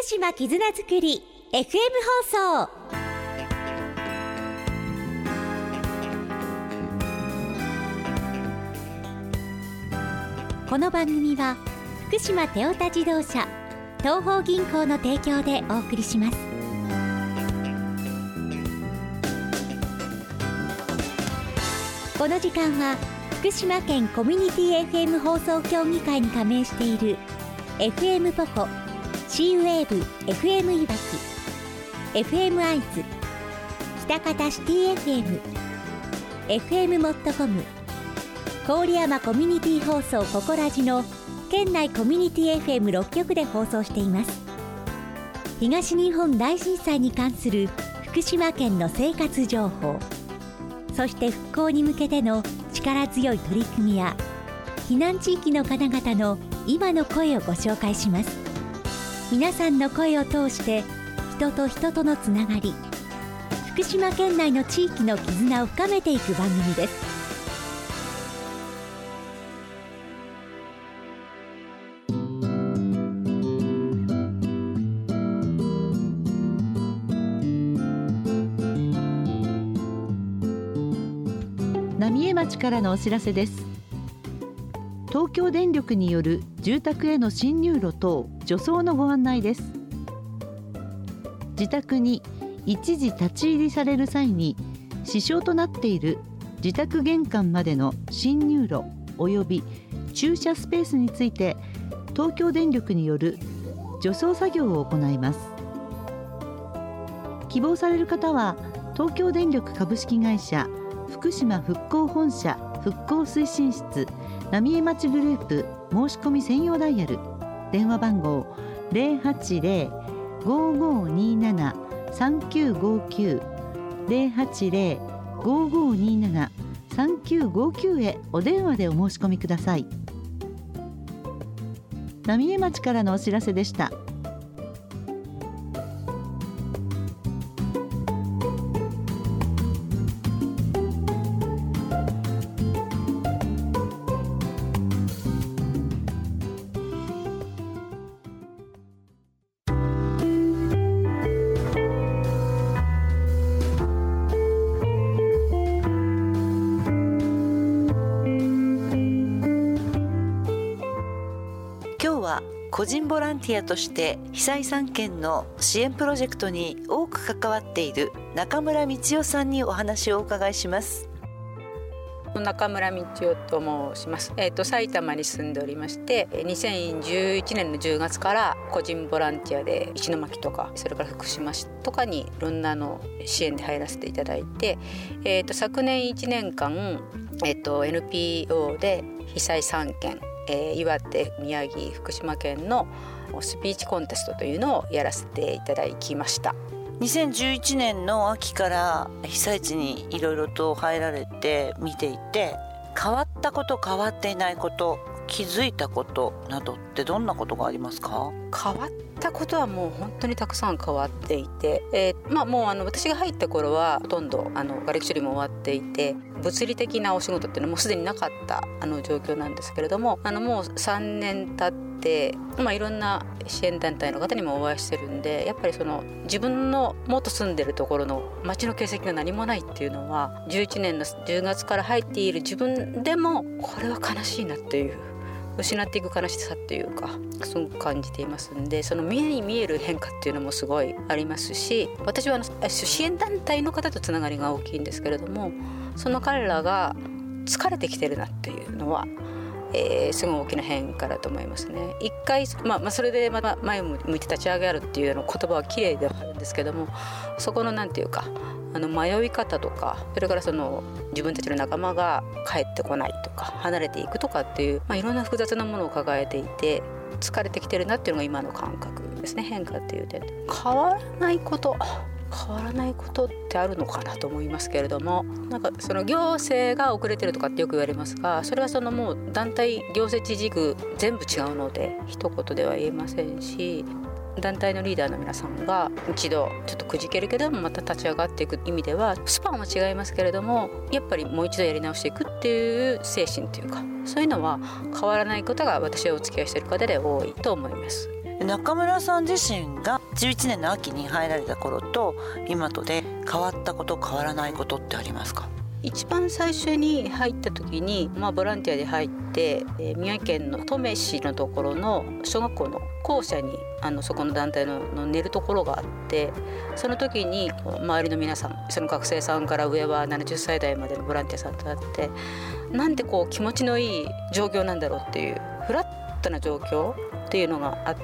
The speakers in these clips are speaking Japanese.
島絆づくり FM 放送。この番組は福島テオタ自動車東邦銀行の提供でお送りします。この時間は福島県コミュニティ FM 放送協議会に加盟している FM ポコ、C ウェーブ FM いわき、 FM アイズ、喜多方シティ FM、 FM モットコム、郡山コミュニティ放送ココラジの県内コミュニティ FM6 局で放送しています。東日本大震災に関する福島県の生活情報、そして復興に向けての力強い取り組みや避難地域の方々の今の声をご紹介します。皆さんの声を通して人と人とのつながり、福島県内の地域の絆を深めていく番組です。 浪江町からのお知らせです。東京電力による住宅への侵入路等除草のご案内です。自宅に一時立ち入りされる際に支障となっている自宅玄関までの侵入路及び駐車スペースについて東京電力による除草作業を行います。希望される方は東京電力株式会社福島復興本社復興推進室浪江町グループ申し込み専用ダイヤル、電話番号 080-5527-3959 080-5527-3959 へお電話でお申し込みください。浪江町からのお知らせでした。 今日は個人ボランティアとして被災3県の支援プロジェクトに多く関わっている中村道夫さんにお話をお伺いします。 中村道夫と申します。埼玉に住んでおりまして、2011年の10月から個人ボランティアで石巻とかそれから福島市とかにいろんな支援で入らせていただいて、昨年1年間、NPO で被災3県、岩手、宮城、福島県のスピーチコンテストというのをやらせていただきました。 2011年の秋から被災地にいろいろと入られて見ていて、変わったこと、変わっていないこと、気づいたことなどってどんなことがありますか？ 変わったことはもう本当にたくさん変わっていて、もう私が入った頃はほとんど瓦礫処理も終わっていて、物理的なお仕事っていうのもすでになかった状況なんですけれども、もう3年経っていろんな支援団体の方にもお会いしてるんで、やっぱり自分の元住んでるところの街の形跡が何もないっていうのは、11年の10月から入っている自分でもこれは悲しいなっていう、失っていく悲しさっていうかすごく感じていますんで、その目に見える変化っていうのもすごいありますし、私は支援団体の方とつながりが大きいんですけれども、その彼らが疲れてきてるなっていうのは、すごい大きな変化だと思いますね。一回、それでまた前を向いて立ち上がるっていう言葉は綺麗ではあるんですけども、そこのなんていうか迷い方とか、それから自分たちの仲間が帰ってこないとか離れていくとかっていう、いろんな複雑なものを抱えていて疲れてきてるなっていうのが今の感覚ですね。変化っていう点で変わらないことってあるのかなと思いますけれども、行政が遅れてるとかってよく言われますが、それはもう団体行政地軸全部違うので一言では言えませんし、団体のリーダーの皆さんが一度ちょっとくじけるけどもまた立ち上がっていく意味ではスパンは違いますけれども、やっぱりもう一度やり直していくっていう精神というか、そういうのは変わらないことが私はお付き合いしている方で多いと思います。 中村さん自身が11年の秋に入られた頃と今とで変わったこと変わらないことってありますか？ 一番最初に入った時に、ボランティアで入って、宮城県の登米市のところの小学校の校舎にそこの団体の寝るところがあって、その時に周りの皆さん、その学生さんから上は70歳代までのボランティアさんと会って、なんて気持ちのいい状況なんだろうっていうフラットな状況っていうのがあって、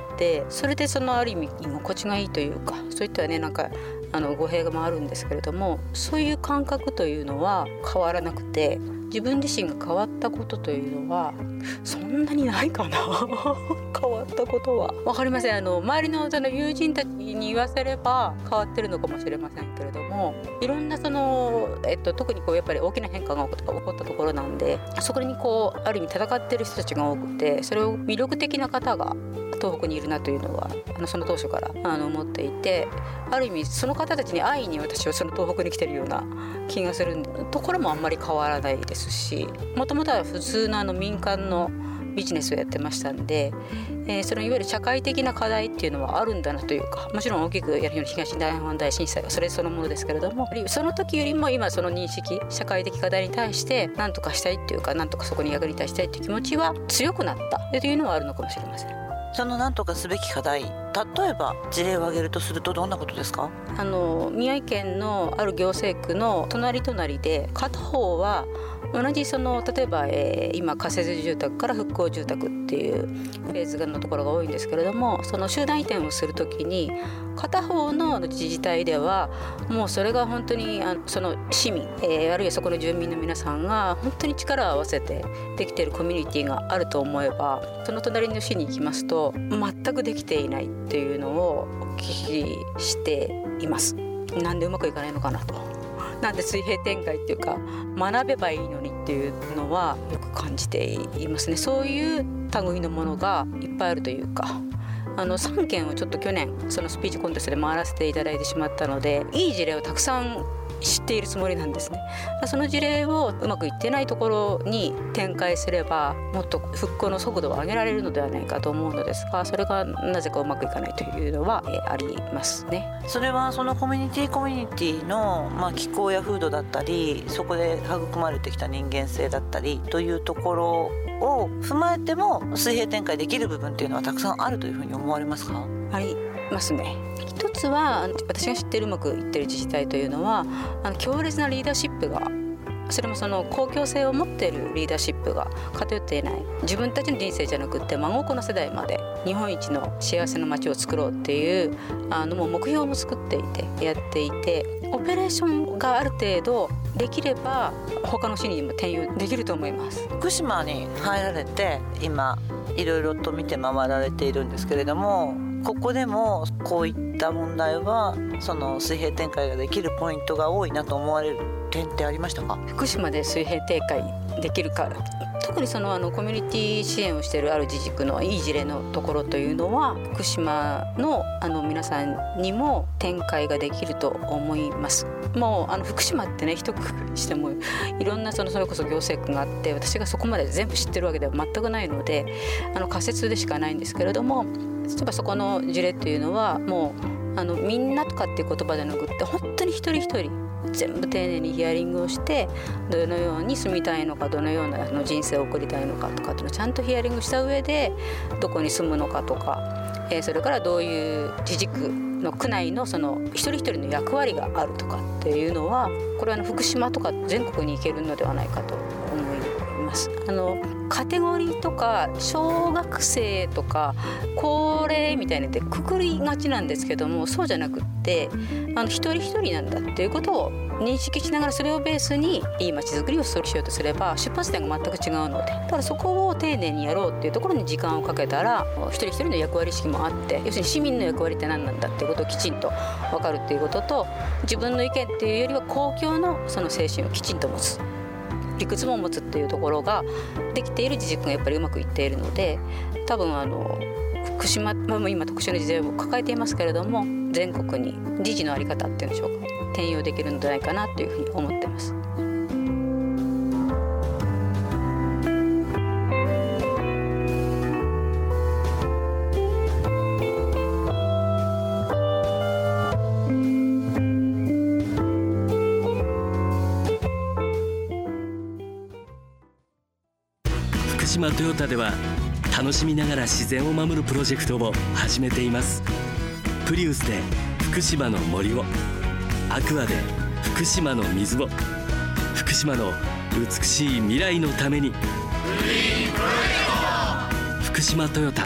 それである意味居心地がいいというか、そういったね語弊もあるんですけれども、そういう感覚というのは変わらなくて、自分自身が変わったことというのはそんなにないかな変わったことは分かりません。周りの友人たちに言わせれば変わってるのかもしれませんけれども、いろんな特にやっぱり大きな変化が起こったところなんで、そこにある意味戦ってる人たちが多くて、それを魅力的な方が東北にいるなというのはその当初から思っていて、ある意味その方たちに会いに私はその東北に来てるような気がするところもあんまり変わらないですし、もともとは普通の民間のビジネスをやってましたんで、そのいわゆる社会的な課題っていうのはあるんだなというか、もちろん大きくやるように東日本大震災はそれそのものですけれども、その時よりも今その認識、社会的課題に対して何とかしたいっていうか、何とかそこに役に立ちたいっていう気持ちは強くなったというのはあるのかもしれません。 その何とかすべき課題、例えば事例を挙げるとするとどんなことですか？ 宮城県のある行政区の隣で、片方は同じ例えば、今仮設住宅から復興住宅っていうフェーズのところが多いんですけれども、その集団移転をするときに片方の自治体ではもうそれが本当にその市民、あるいはそこの住民の皆さんが本当に力を合わせてできているコミュニティがあると思えば、その隣の市に行きますと全くできていないっていうのをお聞きしています。なんでうまくいかないのかなと、なんで水平展開っていうか学べばいいのにっていうのはよく感じていますね。そういう類のものがいっぱいあるというか、3件をちょっと去年そのスピーチコンテストで回らせていただいてしまったので、いい事例をたくさん知っているつもりなんですね。その事例をうまくいってないところに展開すればもっと復興の速度を上げられるのではないかと思うのですが、それがなぜかうまくいかないというのは、ありますね。 それはそのコミュニティの、気候や風土だったり、そこで育まれてきた人間性だったりというところを踏まえても水平展開できる部分っていうのはたくさんあるというふうに思われますか？ ありますね。一つは私が知ってるうまくいってる自治体というのは強烈なリーダーシップが、それもその公共性を持っているリーダーシップが偏っていない、自分たちの人生じゃなくって孫子の世代まで日本一の幸せな街を作ろうっていうもう目標も作っていてやっていて、オペレーションがある程度できれば他の市にも転用できると思います。 福島に入られて今いろいろと見て回られているんですけれども、ここでもこういった問題はその水平展開ができるポイントが多いなと思われる点ってありましたか？ 福島で水平展開できるか、特にコミュニティ支援をしているある自治区のいい事例のところというのは福島の皆さんにも展開ができると思います。もう福島ってね、一括りしてもいろんなそれこそ行政区があって、私がそこまで全部知ってるわけでは全くないので仮説でしかないんですけれども、例えばそこの事例というのはもうみんなとかっていう言葉じゃなくって本当に一人一人全部丁寧にヒアリングをして、どのように住みたいのか、どのような人生を送りたいのかとかっていうのをちゃんとヒアリングした上でどこに住むのかとか、それからどういう自治区の区内のその一人一人の役割があるとかっていうのは、これは福島とか全国に行けるのではないかと思います。カテゴリーとか小学生とか高齢みたいなってくくりがちなんですけども、そうじゃなくって一人一人なんだっていうことを認識しながら、それをベースにいい街づくりをしようとすれば出発点が全く違うので、だからそこを丁寧にやろうっていうところに時間をかけたら、一人一人の役割意識もあって、要するに市民の役割って何なんだっていうことをきちんと分かるっていうことと、自分の意見っていうよりは公共のその精神をきちんと持つ、理屈も持つっていうところができている自治区がやっぱりうまくいっているので、多分福島は今特殊な事例を抱えていますけれども、全国に自治の在り方っていうんでしょうか、転用できるのではないかなというふうに思っています。 島トヨタでは楽しみながら自然を守るプロジェクトを始めています。プリウスで福島の森を、アクアで福島の水を、福島の美しい未来のために、福島トヨタ。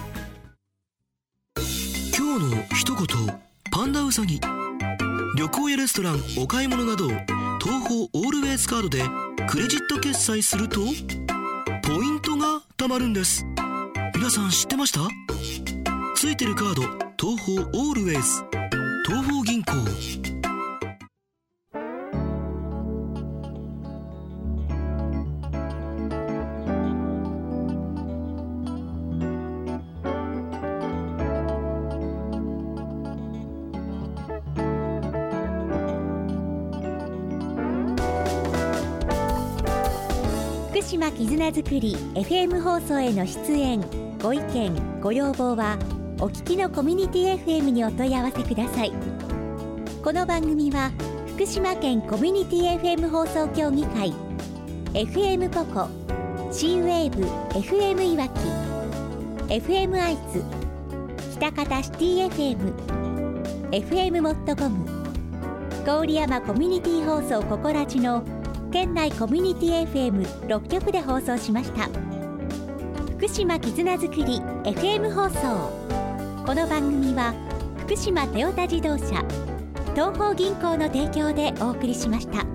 今日の一言、パンダウサギ。旅行やレストラン、お買い物など東宝オールウェイズカードでクレジット決済するとポイントが貯まるんです。皆さん知ってました？ついてるカード、東宝オールウェイズ、東宝銀行。 福島絆づくり FM 放送への出演ご意見ご要望はお聞きのコミュニティ FM にお問い合わせください。この番組は福島県コミュニティ FM 放送協議会 FM ポコ C-WAVE FM いわき FM アイツ北方シティ FM FM モットコム郡山コミュニティ放送ココラジの県内コミュニティ FM6 局で放送しました。福島絆づくり FM 放送。この番組は福島トヨタ自動車、東邦銀行の提供でお送りしました。